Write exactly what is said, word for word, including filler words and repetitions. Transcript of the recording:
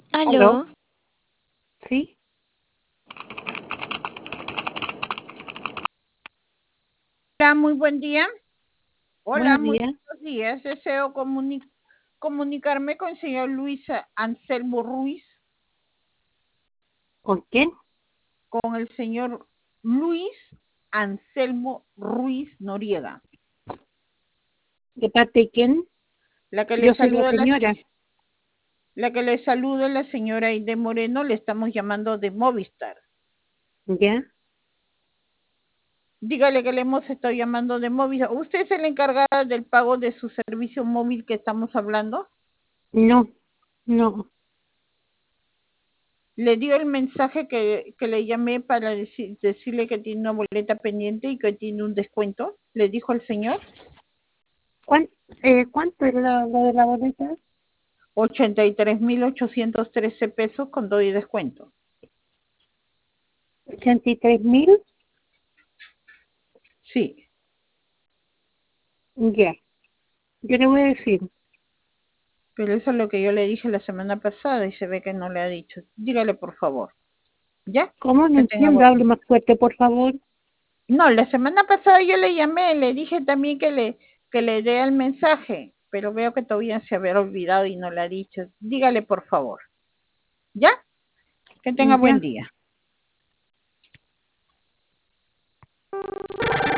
¿Aló? ¿Aló? ¿Sí? Hola, muy buen día. Hola, Buenos muy días. buenos días. Deseo comuni- comunicarme con el señor Luis Anselmo Ruiz, ¿Con quién? con el señor Luis Anselmo Ruiz Noriega. ¿De parte de quién? La que le Yo soy la saluda la, señora. la que le saluda la señora Aide Moreno, le estamos llamando de Movistar. ¿Ya? Dígale que le hemos estado llamando de Movistar. ¿Usted es la encargada del pago de su servicio móvil que estamos hablando? No, no. Le dio el mensaje que, que le llamé para decir, decirle que tiene una boleta pendiente y que tiene un descuento. ¿Le dijo el señor? ¿Cuán- eh, ¿Cuánto es la, lo de la boleta? ochenta y tres mil ochocientos trece pesos con todo y descuento. ¿Ochenta y tres mil? Sí, Ya. Yo le voy a decir. pero eso es lo que yo le dije la semana pasada y se ve que no le ha dicho. Dígale, por favor. ¿Ya? ¿Cómo? No Que tenga entiendo. buen... Hable más fuerte, por favor. No, la semana pasada yo le llamé, le dije también que le, que le dé el mensaje, pero veo que todavía se había olvidado y no le ha dicho. Dígale, por favor. ¿Ya? Que tenga buen Ya. día.